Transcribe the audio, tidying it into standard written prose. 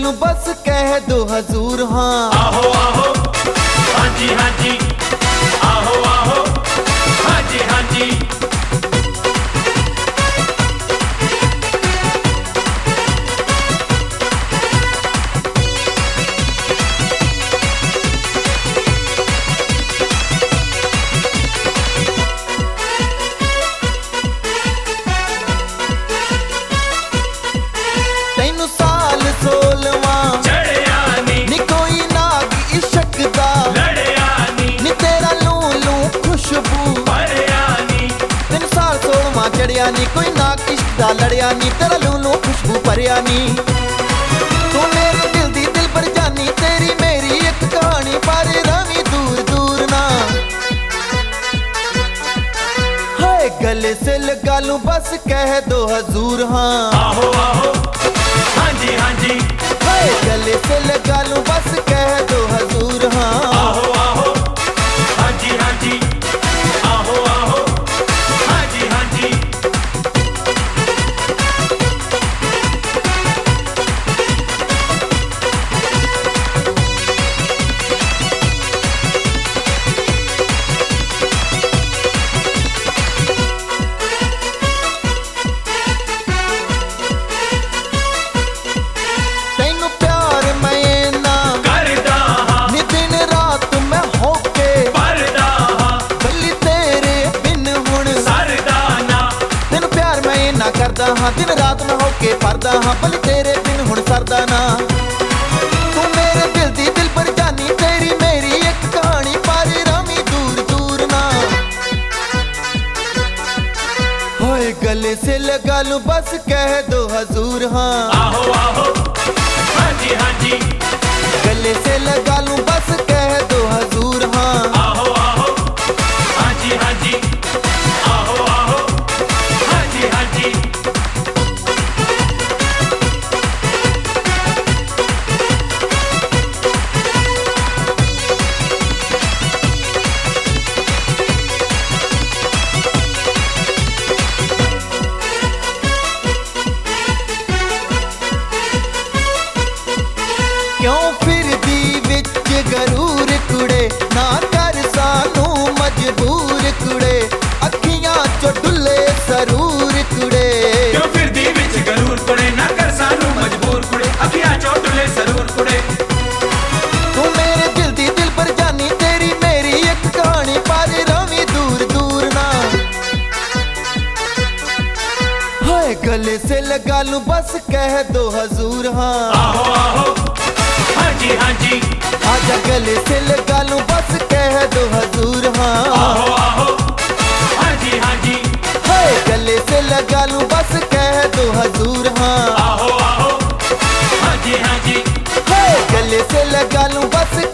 लूं बस कह दो हजूर हाँ। आहो आहो हाँ जी हाँ जी, आहो आहो हाँ जी हाँ जी। तैनू साल 16वां चढ़िया नी कोई नाग इश्क दा लड़िया नी तेरा लूं लूं खुशबू भरिया तैनू साल 16वां चढ़िया नी कोई नाग इश्क दा लड़िया नी तेरा लूं लूं खुशबू भरिया नी। तू मेरे दिल दी दिल पर जानी तेरी मेरी एक कहानी पर रवी दूर दूर ना। हाय गले से लगा लूं बस कह दो हजूर हाँ। आहो आहो हाँ जी हाँ जी, हाय गले से लगा लूं बस कह दो हजूर हाँ। आहो आहो हाँ जी हाँ जी, आहो आहो हाँ जी हाँ जी। तैनू प्यार मैं ना करदा हाँ नी दिन रात मैं होके परदा हाँ बल्ली तेरे बिन हुण सरदा ना। तेनू प्यार मैं ना करदा हाँ दिन रात मैं होके परदा हाँ बल्ली तेरे बिन हुण सरदा ना। तू मेरे दिल दी दिल पर जानी तेरी मेरी एक कहानी पर रमी दूर दूर ना। होए गले से लगा लूं बस कह दो हजूर हाँ। आहो आहो हाँ जी हाँ जी, गले से लगा लूं बस कह दो हजूर हाँ। आहो आहो हाँ जी हाँ जी, आहो आहो हाँ जी हाँ जी। क्यों फिर दी विच गरूर कुड़े ना कर सानू मजबूर कुड़े अखियां चो डुले सरूर कुड़े। क्यों फिर दी विच गरूर कुड़े ना कर सानू मजबूर कुड़े अखियां चोटले सरूर कुड़े। तू मेरे दिल दी दिल पर जानी तेरी मेरी एक कहानी पर रवी दूर दूर ना। हाय गले से लगा लूं बस कह दो हजूर हाँ। आहो आहो हाँ जी हाँ जी, आजा गले से लगा लूं बस कह दो हजूर हाँ। आहो आहो हाँ जी हाँ जी, हाय गले से लगा लूं बस कह दो हजूर हाँ। आहो आहो हाँ जी हाँ जी, हाय गले से लगा लूं बस